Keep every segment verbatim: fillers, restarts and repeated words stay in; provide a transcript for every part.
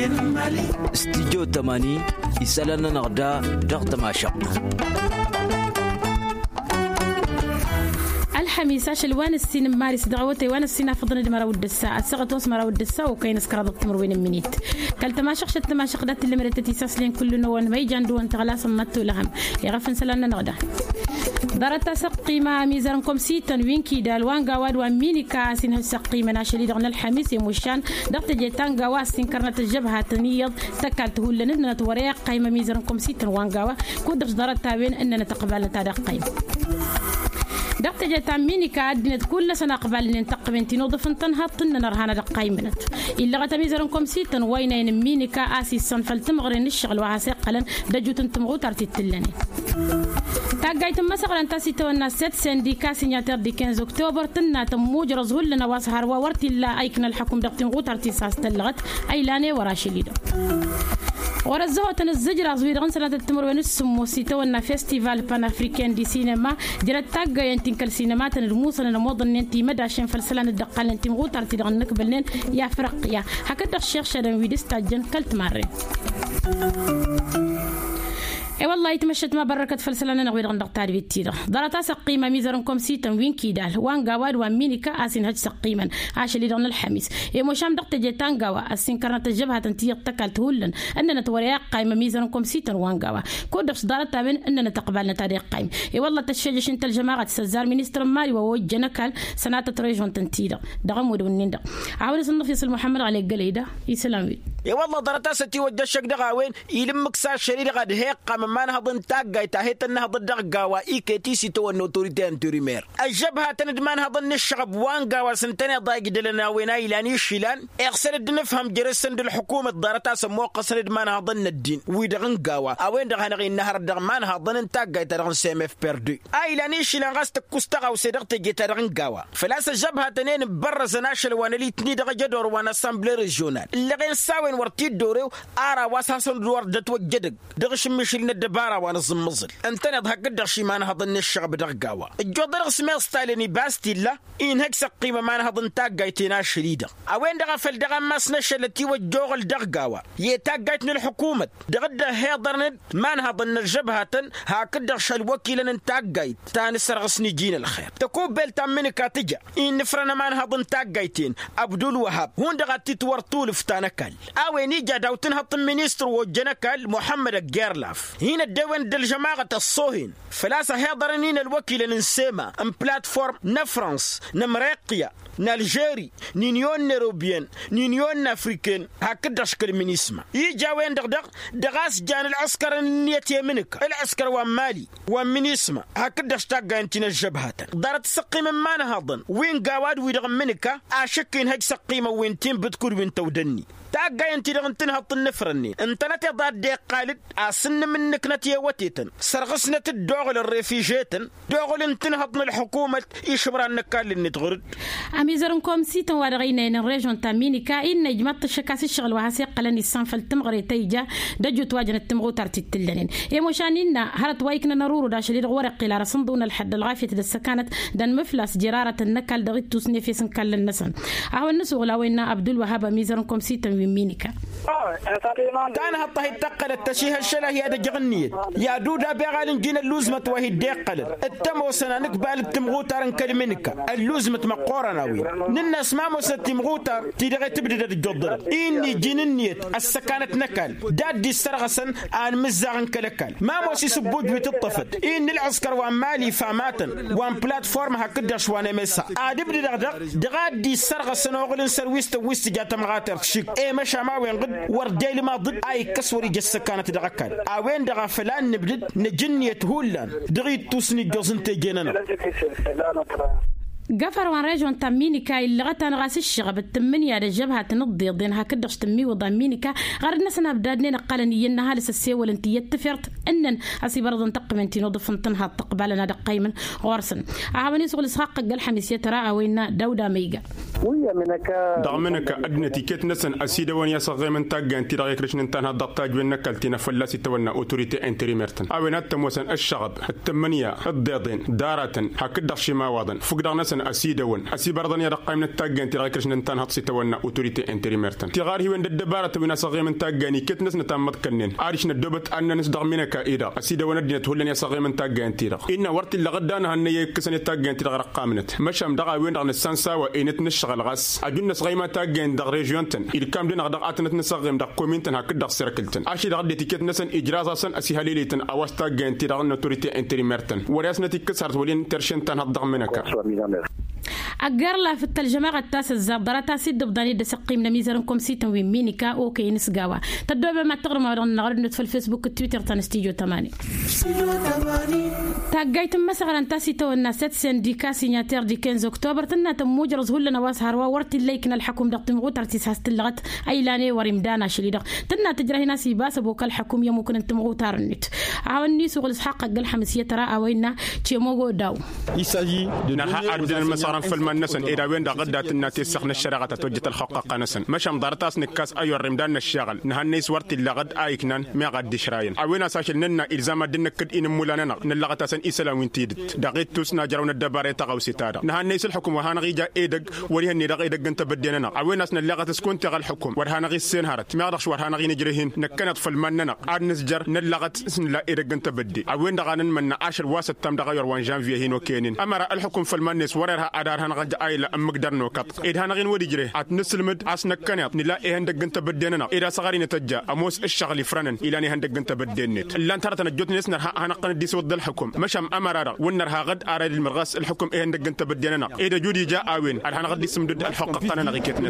استديو تماني يسالنا نغدا ضغط ماشق الحميس عشان وان السين مارس دعوتي وان السين فضنا دمر ود الساعة سقط واسمر ود الساعة وكاين سكر ضغط مروين منيت قالت ما شخ شت ما شقدت اللي مرتتي ساسلين كل نوان ما يجندو انت غلاس متو لهم يغفن سلنا نغدا درتا سقيمة ميزانكم سيتا وين كيدا الوان قواد وميني كاسين هالسقيمة ناشلي دغنا الحميس يموشان ضغط جيتان قواسين كرنت الجبهة تنيض سكالته لنا توريق قيمة ميزانكم سيتا وان قوا كودرش درتا وين اننا تقبل تاريخ قيمة دقت جت ميني كعدنت كل سنة قبل ننتقم انتي نوظف انتنها طن نرهانا دقايمنت إلا غتميزرنكم سيتن وينين ميني كاسي السن فلتمغرين الشغل وهاسقلا دجوت انتمغو ترتي التلاني تاقايت مسقلا انتاسي تونا ست سنديكا سيناتر دي خمسة اكتوبر تنا تموج رزهل لنا واسهر وورتي لا ايكنا الحكم دقتين غو ترتي ساس تلغت ايلاني وراشليدو ورزوه تنزجر زوير غنسلة التمر ونسمو سيتونا فيستيفال بان افريكان دي سينما جرت تاقا ينتين كال سينما تنرموسا نموضن ننتي مدى عشان فلسلان الدقال ننتي مغو ترتي دغن نكبلين يا فرق يا هكذا الشيخ شادن ويدس تاجن كالت مارين اي والله يتمشت ما بركت فلسلنا نغوير غندق تاري بيتيرا درتا سقيمه ميزرنكم سيتن وين كيدال وان غواد وان مينيكا اسين هج سقيما عاش لي دون الحميس اي موشام دقت جيتان غوا اسين كرنت الجبهه تنتي تكلت هولن اننا توريا قايمه ميزرنكم سيتن وان غوا كودفس درتا بين اننا تقبلنا تاريخ قايم اي والله تشجش انت الجماعه تسزار مينستر مالي ووجنا كال سنات ريجون تنتيدا دغم ودون عاول صنف محمد علي قليده يسلم يا والله درتا ستي وجشك دغاوين يلمك سا شرير غد هيق ما نهضن تاقاي تاهيت انها ضد قاوا ايكيتي سيتو النوتوريتي انتوريمير الجبهه تند ما نهضن الشغب وان قاوا سنتين ضايق دلنا وينا يلاني شيلان اغسل نفهم جرسند الحكومه درتا سمو قصرد ما نهضن الدين ويدغن قاوا اوين دغنا غي النهر دغ ما نهضن تاقاي تدغن سيم اف بيردو اي لاني شيلان غاست كوستغا وسيدغت جيت دغن قاوا فلاس الجبهه تنين برز ناشل وانا لي تني دغ جدور وانا اسامبلي ريجيونال اللي غين ساوين ورتي دوريو ارا واساسن دور دتو جدق دغ شمشل بارا وانا زمزل انت نضحك قدر شي ما نهضن الشعب دغاوا الجودر اسمه ستاليني باستي لا ان هكس قيمه ما نهضن تاقايتنا شديده اوين دغ فل دغ ماس نشلتي وجوغل دغاوا يتاقايتن الحكومه دغد هيضرن ما نهضن الجبهه هكذا شل وكيل نتاقايت تاني سرغسني جين الخير تكون بلت منك تجا ان فرنا ما نهضن تاقايتين عبد الوهاب هون دغ تتورطول فتانكل اوين يجا داوتن هط مينستر وجنكل محمد الجيرلاف هنا الدوين دل جماعة الصوهين فلاسة هيضرنين الوكيل ننسيما ام بلاتفورم نفرنس نمريقيا نالجيري نينيون نيروبيان نينيون افريكان هكذا شكل من اسمه يجا وين دغدغ دغاس جان العسكر النيت يمنك العسكر ومالي ومن اسمه هكذا اشتاق انتنا الجبهة دارت سقي من ما نهضن وين قواد ويدغ منك اشكين هج سقيمة وين تيم بتكون وين تودني تاقا انتي دغن تنهط النفرني انت نتي ضاد دي قالد اسن منك نتي وتيتن سرغسنة الدوغل الريفيجيتن دوغل انتنهضن الحكومة يشبر النكال اللي تغرد اميزرنكم سيتن وارغينين الريجون تامينيكا ان نجمت الشكاس الشغل وهاسيق لن السنفل تمغري تيجا دجو تواجن التمغو ترتي التلنين يا مشانينا هرت وايكنا نرورو داشليد ورق الى رصندون الحد الغافية السكانت دن مفلس جرارة النكال دغيت توسني في سنكال النسن اهو النسو غلاوينا عبد الوهاب اميزرنكم سيتن مينيكا كان هطه يتقل التشيه الشله هي دجغنيت يا دودا بيغال جين اللوزمه وهي ديقل التمو سنانك بالك تمغوتر كلمنك اللوزمه مقورنا وي الناس ما مس تمغوتر تيدغ تبدا الجدر اني جننيت السكانه نكل داد دي سرغسن ان مزغن كلكل ما مس يسبوج بتطفت ان العسكر ومالي فاماتن وان بلاتفورم هكذا شوانه مسا ادبدا دغ دغادي سرغسن وغلن سرويس تويست جات مغاتر شيك مشى ما وين قد ورديل ما ضد اي كسوري جس كانت دغكل اوين دغ فلان نبدد نجنيه هولان دغيت توسني جوزنت جننا قفر وان ريجون تامينيكا اللي غتان غاس الشغب التمنية للجبهة تنضي ضين هكذا تمي وضامينيكا غير نسنا بدادنا قالني ينها لسسي ولنتي يتفرت انن اسي برض نتقم انتي نضف نتنها تقبلنا دقيما غورسن عاوني سوق الاسحاق قال حميس يتراء وين دودا ميغا ويا منك دعمنك أدنى تيكت نسن أسيد ونيا صغير من تاجن تيرا يكرش ننتهى الضغطاج بينك التنا فلاسي تونا أوتوريتي انتريميرتن أوينات تموسن الشغب التمنية الضيضين دارة هكذا شما واضن فقدر نسن أسيد ون أسي برضن يرقى من التاجن تيرا يكرش ننتهى هتصي تونا أوتوريتي انتريميرتن تغار هي وين الدبارة وين صغير من تاجن كت نسن تامت كنن عارش ندبت أن نصدق منك إيدا أسيد وندنا تقول لنا صغير من تاجن تيرا إن ورت اللي غدانا هني كسن التاجن تيرا رقى منت مش أم دقا وين رن السنسا وإنت نشغل غاس أجون صغير ما تاجن دق ريجيونتن الكام دين غدق أتنت نصغير دق كومينتن هكذا سيركلتن عشي دق تيكت نسن إجراء سن أسيها ليلتن أواس تاجن تيرا نوتوريتي انتريميرتن ورأسنا تكسرت ولين ترشن تنهض منك أجرلا في الترجمة التاس الزبدرة تاسيد دبداني دسقي من ميزانكم سيتن ومينيكا أوكي نسقاوا تدوب ما تغرم على النهار في الفيسبوك التويتر تنستيجو تماني تاجيت مثلا تاسي تو الناس سنديكا سيناتير دي خمسة أكتوبر تنا تموج رزهول لنا واسهر ورت الليكنا الحكم دقت مغوت ارتيس هستلغت أيلاني ورمدانا شليدق تنا تجري ناس يباس بوك الحكم يمكن أنت مغوت ارنت عاوني سوق الإسحاق قال حمسية ترى أوينا تيموغو داو في المنسن إذا وين دقدات الناتي سخن الشرقة توجت الحقق نسن مش مضارتاس نكاس أيو الرمدان الشغل نهنيس ورت اللغد آيكنان ما قد شراين أوينا ساشل ننا إلزام الدين كد إن مولانا نلغت سن إسلام وينتيدت دقيت توسنا جرون الدبارة تغو ستارة نهنيس الحكم وهانغي جا إيدق وليه نيدق إيدق أنت بدينا أوينا سن اللغت سكون تغ الحكم ورهانغي السين هرت ما رخش ورهانغي نجريهن نكنت في المننا عاد نسجر نلغت سن لا إيدق أنت بدي أوين دغانن من عشر واسط تم دغير وان جانفيه هنا وكينين أمر الحكم في المنس ورها أدار هنغج أيلا أمقدر نوكت إذا هنغين ودي جري أتنسلمد أسنك كنيت نلا إيه هندق أنت بدينا إذا صغرين تجا أموس الشغل فرنن إلى أن هندق أنت بدينت اللي أنت رتنا جوت نسنا هنقن دي سود الحكم مشام أمرارا ونرها غد أراد المرغاس الحكم إيه هندق أنت بدينا إذا جودي جاء أوين هنغد دي سمدد الحقق أنا نغيكت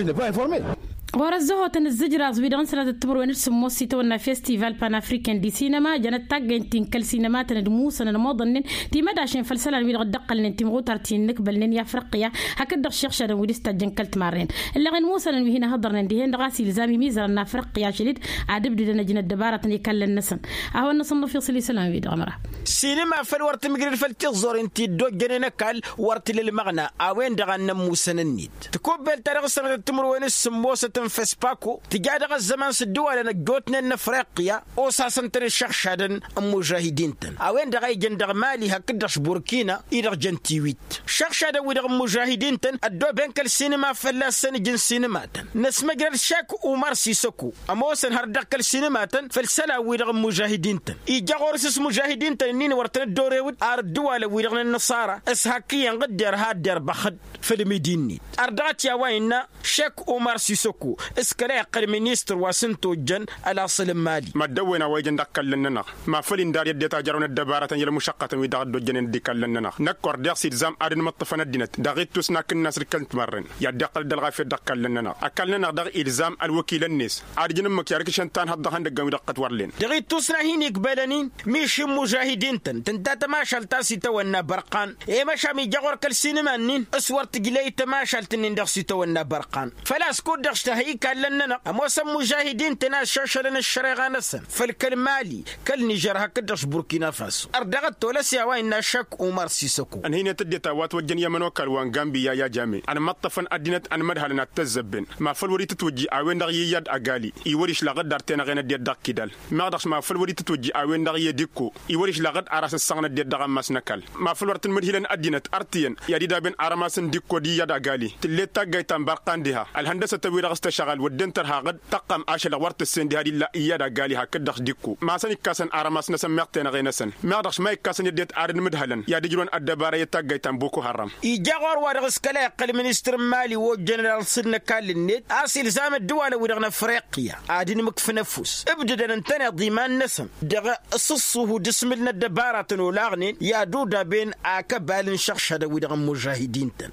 نسنا ورزه تنزجر أزويدان سنة التمر ونفس موسي تونا فيستيفال بان أفريكان دي سينما جنت تاجن تنكل سينما تندمو سنة الماضن تيما داشين فلسلة ويد غدقل ننتمغو ترتين نقبل نن يفرقيا هكذا الشيخ شادن وديستا جنكلت مارين اللي غن موسى وهنا هضر نندهن راسي لزامي ميزر نافرقيا شديد عدب دنا جن الدبارة يكل النسن أهو النصن في صلي سلام ويد غمرة سينما فالورت مقرر فالتغزور انتي دو جننكال ورت للمغنى أوين دغن موسى النيد تكوبل تاريخ سنة التمر ونفس موسى فسباكو تجاد الزمان سدوا لنا جوتنا نفرقيا أو ساسنتر الشيخ شادن مجاهدين تن أوين دغاي جندر مالي هكدش بوركينا إير جنتيويت الشيخ شادن ويدغ مجاهدين تن الدو بينك السينما فلا سن جن سينما تن نسمع جر الشاك ومار سيسكو أموسن هردك السينما تن فالسلا ويدغ مجاهدين تن إيجا غورسس مجاهدين تن نين ورتن الدوريود أردوا لويدغ النصارى إسحاقيا قدر هادر بخد في المدينة أردات يا ويننا شاك ومار سيسكو اسكلا يقل مينيستر واسنتو جن على صل مالي ما دوينا ويجن دكال لنا ما فلين دار يدي تاجرون الدبارة يلا مشقة ويدغدو جن ديكال لنا نكور ديسي زام ادن مطفنا الدينت دغيت تسناك الناس ركلت مرن يا دقل دلغا في دكال لنا اكلنا دغ الزام الوكيل الناس ارجن مك يارك شنتان هدهن دغ دقت ورلين دغيت تسنا هين يقبلني مش مجاهدين تن تنتا ما شالتاسي تونا برقان اي مشا مي جغور كل سينما نين اسور تجلي تماشال تنين دغسي تونا برقان فلا سكو دغشتهي كان لنا أموسم مجاهدين تناس شاشلنا الشريعة نسن فالكلمالي كالنيجر هكذا بوركينا فاسو أردغت ولا سيوا إن شك عمر سيسكو أن هنا تدي توات وجن يمن وكال وان غامبيا يا جامي أنا مطفن أدينت أنا مدهلنا تزبن ما فلوري تتوجي أوين دغي يد أقالي يوريش لغد دارتنا غينا دي دق كدال ما دغش ما فلوري تتوجي أوين دغي يديكو يوريش لغد أراس السغنا دي دغم مسنكال ما فلورت المدهلن أدينت أرتين يدي دابن أرماسن ديكو دي يد أقالي تلتا جايتان برقان ديها الهندسة توير غستشغل ودنتر هاغد تقم عشان ورت السن دي هذه لا إيادا قالي هكذا ديكو ما سني كاسن أرماس نسن مقتنا غينسن ما دخش ما يكاسن يديت أرن مدهلن يا ديجرون الدبارة يتاجي تنبوكو حرام يجاور ورغس كلا قل منستر مالي وجنرال سن كال النت أصل زام الدول ورغنا فريقيا عادين مكفنفوس ابدا انتنا ضمان نسن دغ صصه دسم لنا الدبارة ولاغنين يا دودا بين أكبال شخشة ورغ مجاهدين تن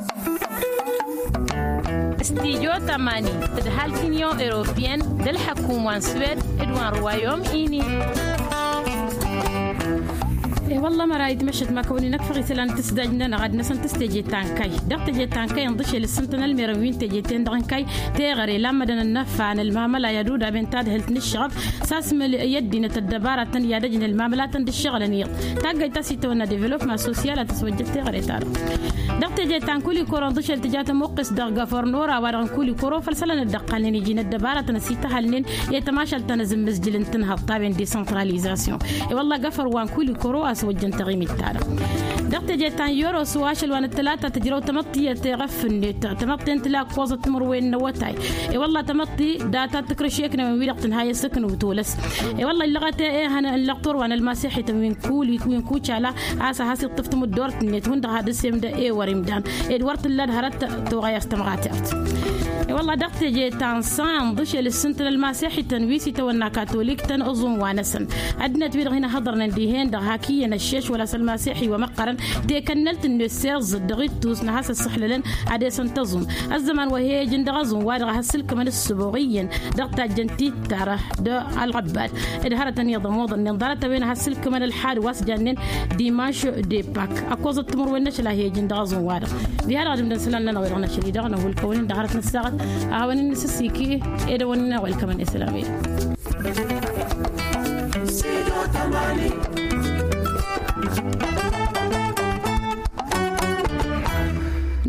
استيجو تماني تدهال كينيو إيروبيان دل حكومة سويد إدوان روايوم إيني إيه والله ما رايد مشت ما كوني نكفي سلان تسدجنا نقعد نسن تستجي تانكاي دقت جي تانكاي نضش للسنتنا الميروين تجي تندرنكاي تغري لما دنا النفع المعاملة يدود بين تاد هلت نشغب ساسم يدينا الدبارة تنيا دجن المعاملة تند الشغل نيق تاجي تاسيتونا ديفلوبمنت سوسيال تسوجت تغري تار دقت جي تانكولي كورن ضش التجات موقس درجة فرنورا ورن كولي كورو فلسلنا الدقالين يجينا الدبارة تنسيتها لين يتماشى تنزم مسجل تنهض طابين ديسنتراليزاسيون إيه والله قفر وان كولي كورو أسوجن تغيم التار دقت جي تان يورو سواشل وان الثلاثة تجرو تمطي تغفن تمطي انت لا قوزة تمروين نوتاي إيه والله تمطي داتا تكرشيكنا من وقت نهاية السكن وتولس إيه والله اللغة إيه هنا اللقطور وان المسيحي تمين كولي كوين كوتش على عسى هاسي الطفت مدورت نيت هند هذا السيم ده إيه وريمدان إيه ورت اللي هرت توغايا استمغاتيرت إيه والله دقت جي تان صام ضش للسنتر المسيحي تنويسي تونا كاثوليك تن أظن وانسن عندنا تبير هنا حضرنا ديهين ده هاكيا الشيش ولا المسيحي ومقرن دي كنلت إنه السيرز دغيت توس نحاس السحللن عادي سنتظم الزمان وهي جند غزون وادغ هالسلك من السبوغيين دقت جنتي ترى ده العباد إدهارة نظام وضن نظارة بين هالسلك من الحال واسجنن ديماش دي باك أقوى التمر والنشلة هي جند غزون وادغ بهذا غادي نسلنا لنا ويرنا شريدة أنا والكون دهارة نساعد أهون النسسيكي إذا وننا والكمان إسلامي.